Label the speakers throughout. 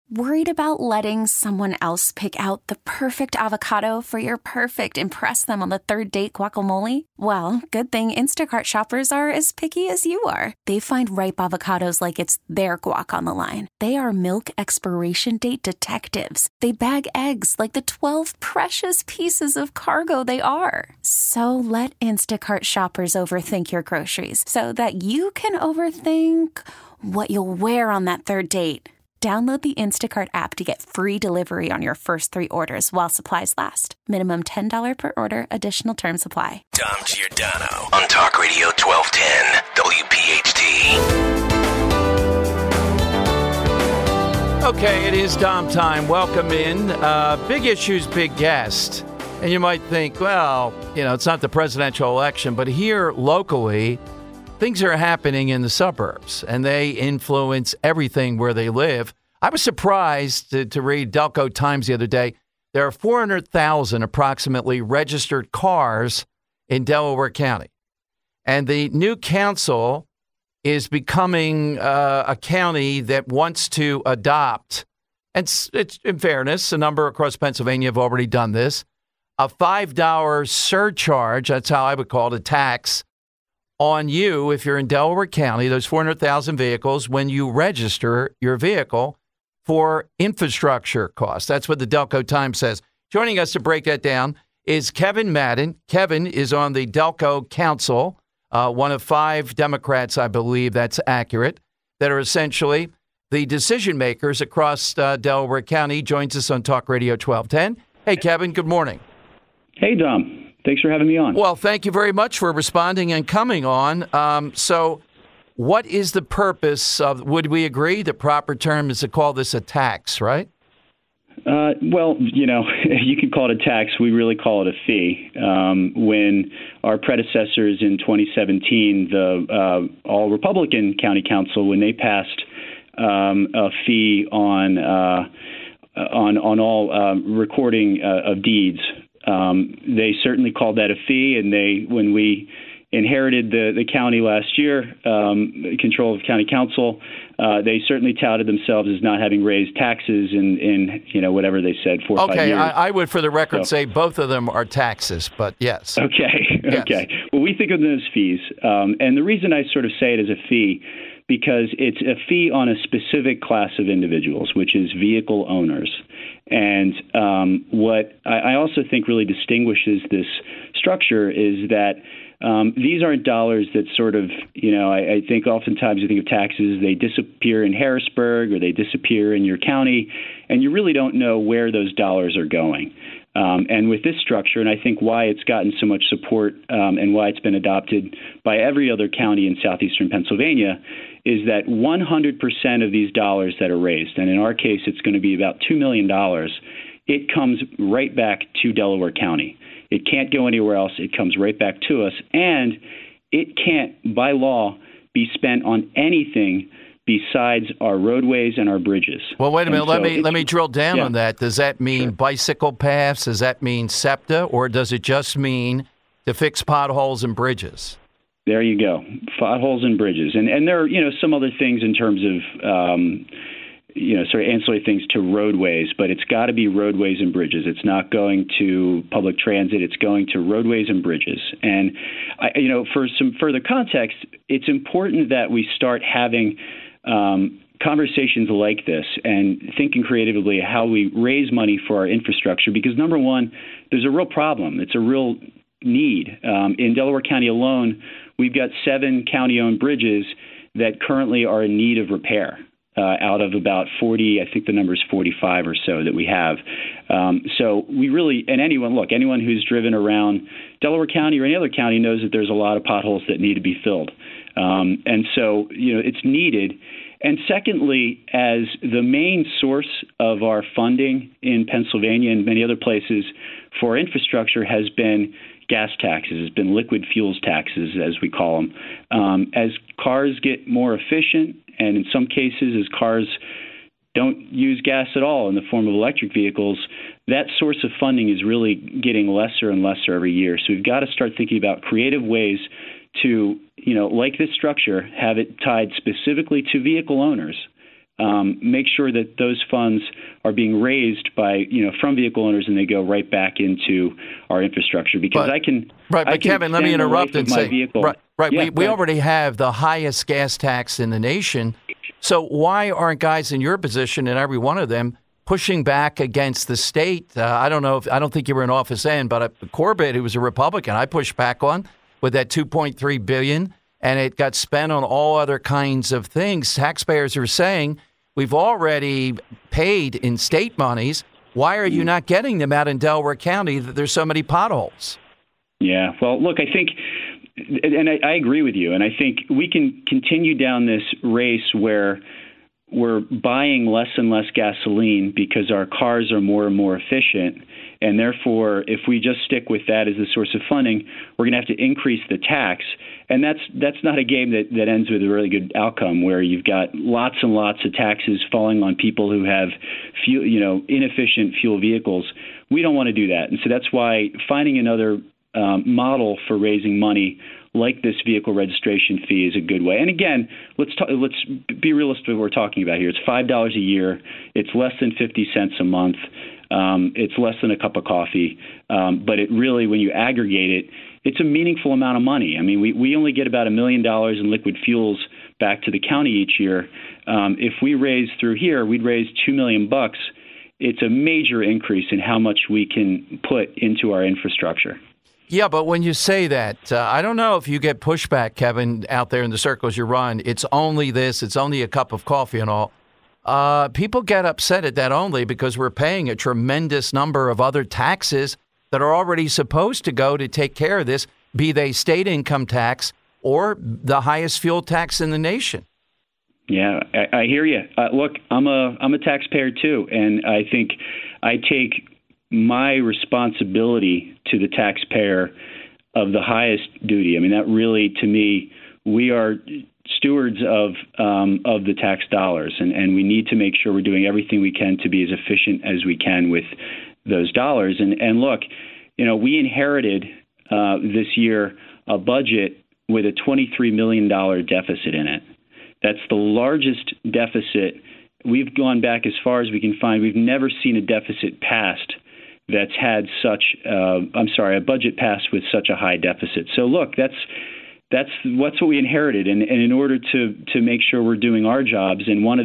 Speaker 1: Worried about letting someone else pick out the perfect avocado for your perfect impress them on the third date guacamole? Well, good thing Instacart shoppers are as picky as you are. They find ripe avocados like it's their guac on the line. They are milk expiration date detectives. They bag eggs like the 12 precious pieces of cargo they are. So let Instacart shoppers overthink your groceries so that you can overthink what you'll wear on that third date. Download the Instacart app to get free delivery on your first 3 orders while supplies last. Minimum $10 per order. Additional terms apply.
Speaker 2: Dom Giordano on Talk Radio 1210 WPHT.
Speaker 3: Okay, it is Dom time. Welcome in. Big issues, big guest. And you might think, well, it's not the presidential election, but here locally, things are happening in the suburbs, and they influence everything where they live. I was surprised to read Delco Times the other day. There are 400,000 approximately registered cars in Delaware County. And the new council is becoming a county that wants to adopt, and it's in fairness, a number across Pennsylvania have already done this, a $5 surcharge, that's how I would call it, a tax, on you, if you're in Delaware County, those 400,000 vehicles, when you register your vehicle for infrastructure costs. That's what the Delco Times says. Joining us to break that down is Kevin Madden. Kevin is on the Delco Council, one of 5 Democrats, I believe that's accurate, that are essentially the decision makers across Delaware County. Joins us on Talk Radio 1210. Hey, Kevin, good morning.
Speaker 4: Hey, Dom. Thanks for having me on.
Speaker 3: Well, thank you very much for responding and coming on. So what is the purpose of, would we agree the proper term is to call this a tax, right?
Speaker 4: Well, you could call it a tax. We really call it a fee. When our predecessors in 2017, the all Republican county council, when they passed a fee on all recording of deeds, they certainly called that a fee, and when we inherited the county last year, control of county council, they certainly touted themselves as not having raised taxes in whatever they said, 4 or 5 years.
Speaker 3: Okay, I would, for the record, say both of them are taxes, but yes.
Speaker 4: Okay,
Speaker 3: yes.
Speaker 4: Okay. Well, we think of them as fees, and the reason I sort of say it as a fee, because it's a fee on a specific class of individuals, which is vehicle owners. And what I also think really distinguishes this structure is that these aren't dollars that sort of, I think oftentimes you think of taxes, they disappear in Harrisburg or they disappear in your county, and you really don't know where those dollars are going. And with this structure, and I think why it's gotten so much support and why it's been adopted by every other county in southeastern Pennsylvania, is that 100% of these dollars that are raised, and in our case it's going to be about $2 million, it comes right back to Delaware County. It can't go anywhere else. It comes right back to us. And it can't, by law, be spent on anything besides our roadways and our bridges.
Speaker 3: Well, wait a minute. Let me drill down on that. Does that mean bicycle paths? Does that mean SEPTA? Or does it just mean to fix potholes and bridges?
Speaker 4: There you go. Potholes and bridges. And there are, some other things in terms of, sort of ancillary things to roadways, but it's got to be roadways and bridges. It's not going to public transit. It's going to roadways and bridges. And, for some further context, it's important that we start having conversations like this and thinking creatively how we raise money for our infrastructure, because number one, there's a real problem. It's a real need. In Delaware County alone, we've got 7 county-owned bridges that currently are in need of repair out of about 40, I think the number is 45 or so that we have. So we really, and anyone who's driven around Delaware County or any other county knows that there's a lot of potholes that need to be filled. And so, it's needed. And secondly, as the main source of our funding in Pennsylvania and many other places for infrastructure has been gas taxes, has been liquid fuels taxes, as we call them. As cars get more efficient, and in some cases, as cars don't use gas at all in the form of electric vehicles, that source of funding is really getting lesser and lesser every year. So we've got to start thinking about creative ways to, like this structure, have it tied specifically to vehicle owners make sure that those funds are being raised by, from vehicle owners, and they go right back into our infrastructure. Because
Speaker 3: but Kevin, let me interrupt and say,
Speaker 4: Yeah,
Speaker 3: we already have the highest gas tax in the nation. So why aren't guys in your position, and every one of them, pushing back against the state? I don't think you were in office then, but Corbett, who was a Republican, I pushed back on with that $2.3 billion, and it got spent on all other kinds of things. Taxpayers are saying, we've already paid in state monies. Why are you not getting them out in Delaware County that there's so many potholes?
Speaker 4: Yeah, well, look, I think, and I agree with you, and I think we can continue down this race where we're buying less and less gasoline because our cars are more and more efficient. And therefore, if we just stick with that as the source of funding, we're going to have to increase the tax. And that's not a game that ends with a really good outcome, where you've got lots and lots of taxes falling on people who have inefficient fuel vehicles. We don't want to do that. And so that's why finding another model for raising money like this vehicle registration fee is a good way. And again, let's be realistic with what we're talking about here. It's $5 a year. It's less than 50 cents a month. It's less than a cup of coffee. But it really, when you aggregate it, it's a meaningful amount of money. I mean, we only get about $1 million in liquid fuels back to the county each year. If we raise through here, we'd raise $2 million. It's a major increase in how much we can put into our infrastructure.
Speaker 3: Yeah, but when you say that, I don't know if you get pushback, Kevin, out there in the circles you run. It's only this, it's only a cup of coffee and all. People get upset at that only because we're paying a tremendous number of other taxes that are already supposed to go to take care of this, be they state income tax or the highest fuel tax in the nation.
Speaker 4: Yeah, I hear you. Look, I'm a taxpayer too, and I think I take my responsibility to the taxpayer of the highest duty. I mean, that really, to me, we are stewards of the tax dollars, and we need to make sure we're doing everything we can to be as efficient as we can with those dollars. And look, we inherited this year a budget with a $23 million deficit in it. That's the largest deficit. We've gone back as far as we can find. We've never seen a deficit passed that's had a budget passed with such a high deficit. So look, that's what we inherited, and in order to make sure we're doing our jobs, and one of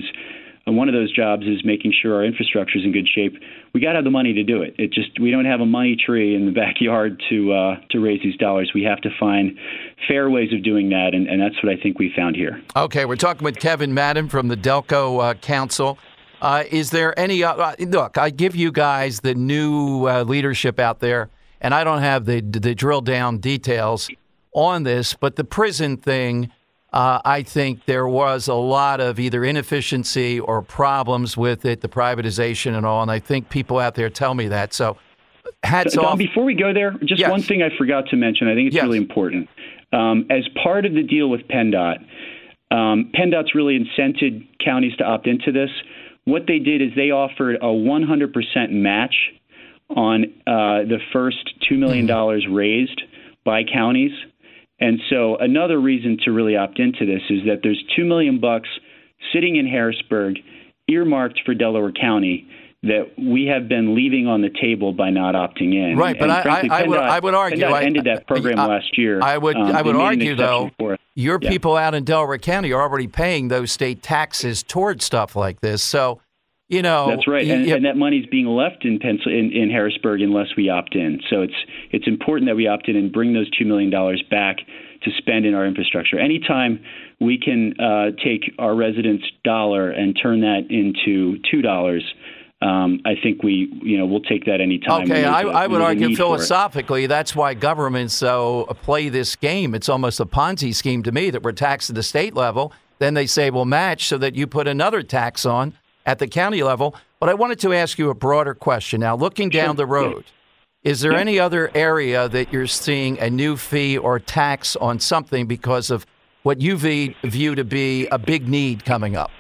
Speaker 4: those jobs is making sure our infrastructure is in good shape. We got to have the money to do it. We don't have a money tree in the backyard to raise these dollars. We have to find fair ways of doing that, and that's what I think we found here. Okay, we're talking with Kevin Madden from the Delco Council. Is there any look, I give you guys the new leadership out there, and I don't have the drill down details on this, but the prison thing, I think there was a lot of either inefficiency or problems with it, the privatization and all, and I think people out there tell me that. So hats off. Before we go there, just one thing I forgot to mention. I think it's really important. As part of the deal with PennDOT, PennDOT's really incented counties to opt into this. What they did is they offered a 100% match on the first $2 million raised by counties. And so another reason to really opt into this is that there's $2 million sitting in Harrisburg, earmarked for Delaware County, that we have been leaving on the table by not opting in.
Speaker 3: Right, but
Speaker 4: frankly,
Speaker 3: I would argue
Speaker 4: PennDOT ended that program last year.
Speaker 3: I would argue, though, your people out in Delaware County are already paying those state taxes towards stuff like this. So,
Speaker 4: that's right, and that money's being left in Harrisburg unless we opt in. So it's important that we opt in and bring those $2 million back to spend in our infrastructure. Anytime we can take our residents' dollar and turn that into $2. I think we'll take that anytime.
Speaker 3: Okay, I would argue philosophically that's why governments play this game. It's almost a Ponzi scheme to me that we're taxed at the state level. Then they say we'll match so that you put another tax on at the county level. But I wanted to ask you a broader question. Now, looking down the road, is there any other area that you're seeing a new fee or tax on something because of what you view to be a big need coming up?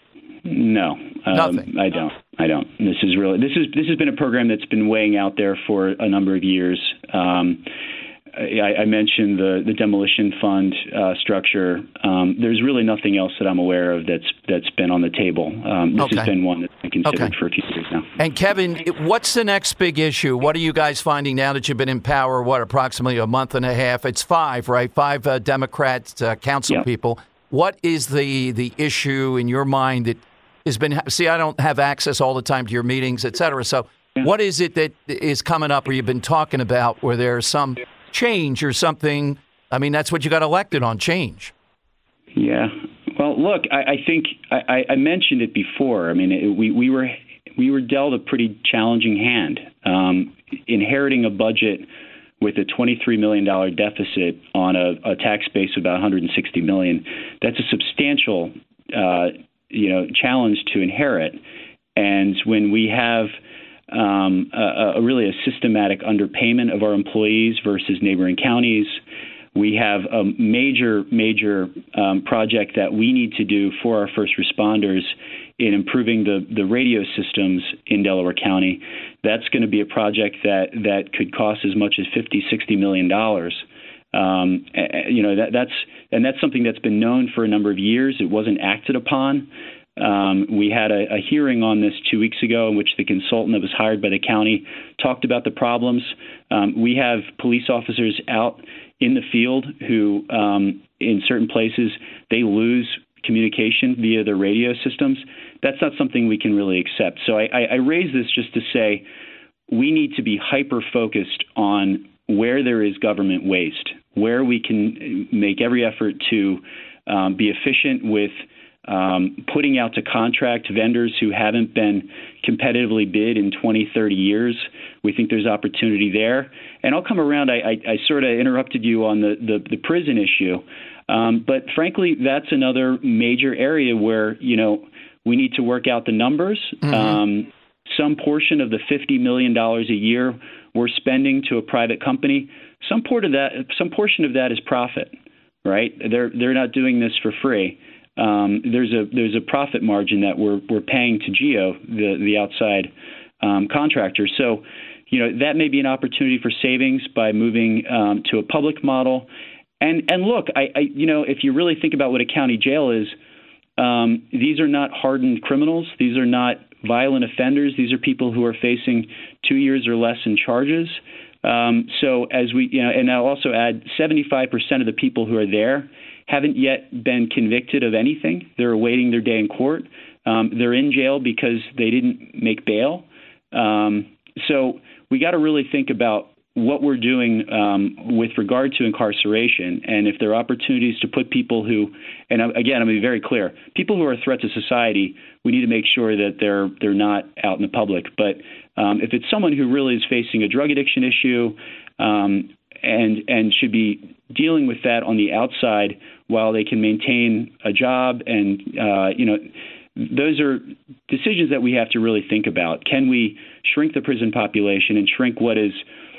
Speaker 4: No,
Speaker 3: nothing.
Speaker 4: I don't. This has been a program that's been weighing out there for a number of years. I mentioned the demolition fund structure. There's really nothing else that I'm aware of that's been on the table. This has been one that's been considered for a few years now.
Speaker 3: And Kevin, what's the next big issue? What are you guys finding now that you've been in power, approximately a month and a half? It's 5, right? 5 Democrat council people. What is the issue in your mind that has been? See, I don't have access all the time to your meetings, et cetera. So what is it that is coming up or you've been talking about where there's some change or something? I mean, that's what you got elected on, change. Yeah.
Speaker 4: Well, look, I think I mentioned it before. I mean, we were dealt a pretty challenging hand, inheriting a budget with a $23 million deficit on a tax base of about $160 million. That's a substantial, challenge to inherit. And when we have really a systematic underpayment of our employees versus neighboring counties, we have a major project that we need to do for our first responders in improving the radio systems in Delaware County. That's going to be a project that could cost as much as $50-60 million. That's something that's been known for a number of years. It wasn't acted upon. We had a hearing on this 2 weeks ago in which the consultant that was hired by the county talked about the problems. We have police officers out in the field who, in certain places, they lose communication via their radio systems. That's not something we can really accept. So I raise this just to say we need to be hyper-focused on where there is government waste, where we can make every effort to be efficient with putting out to contract vendors who haven't been competitively bid in 20, 30 years. We think there's opportunity there. And I'll come around. I sort of interrupted you on the prison issue. But frankly, that's another major area where, we need to work out the numbers. Mm-hmm. Some portion of the $50 million a year we're spending to a private company, some portion of that is profit, right? They're not doing this for free. There's a profit margin that we're paying to GEO, the outside contractor. So, that may be an opportunity for savings by moving to a public model. And look, if you really think about what a county jail is, these are not hardened criminals. These are not violent offenders. These are people who are facing 2 years or less in charges. So as we, and I'll also add 75% of the people who are there haven't yet been convicted of anything. They're awaiting their day in court. They're in jail because they didn't make bail. So we got to really think about what we're doing with regard to incarceration, and if there are opportunities to put people who, and again, I'm going to be very clear, people who are a threat to society, we need to make sure that they're not out in the public. But if it's someone who really is facing a drug addiction issue and should be dealing with that on the outside while they can maintain a job, and those are decisions that we have to really think about. Can we shrink the prison population and shrink what is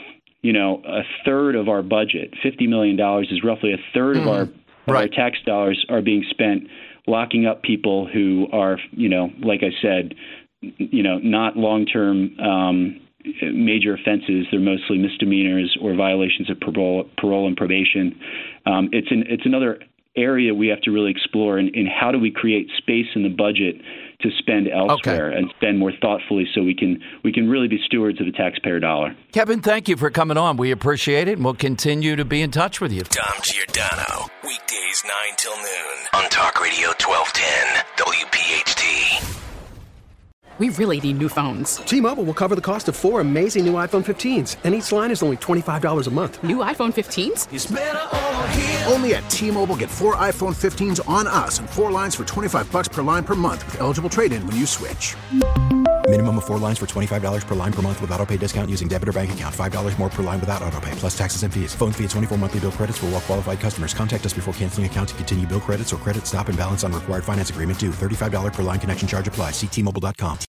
Speaker 4: a third of our budget? $50 million is roughly a third of our tax dollars are being spent locking up people who are, like I said, not long-term major offenses. They're mostly misdemeanors or violations of parole and probation. It's another area we have to really explore in how do we create space in the budget to spend elsewhere and spend more thoughtfully so we can really be stewards of the taxpayer dollar.
Speaker 3: Kevin, thank you for coming on. We appreciate it, and we'll continue to be in touch with you.
Speaker 2: Dom Giordano, weekdays 9 till noon on Talk Radio 1210 WPHT.
Speaker 5: We really need new phones.
Speaker 6: T-Mobile will cover the cost of 4 amazing new iPhone 15s, and each line is only $25 a month.
Speaker 5: New iPhone 15s?
Speaker 7: It's better over here. Only at T-Mobile, get 4 iPhone 15s on us and 4 lines for $25 per line per month with eligible trade-in when you switch.
Speaker 8: Minimum of 4 lines for $25 per line per month with autopay discount using debit or bank account. $5 more per line without autopay, plus taxes and fees. Phone fee at 24 monthly bill credits for well-qualified customers. Contact us before canceling account to continue bill credits or credit stop and balance on required finance agreement due. $35 per line connection charge applies. See T-Mobile.com.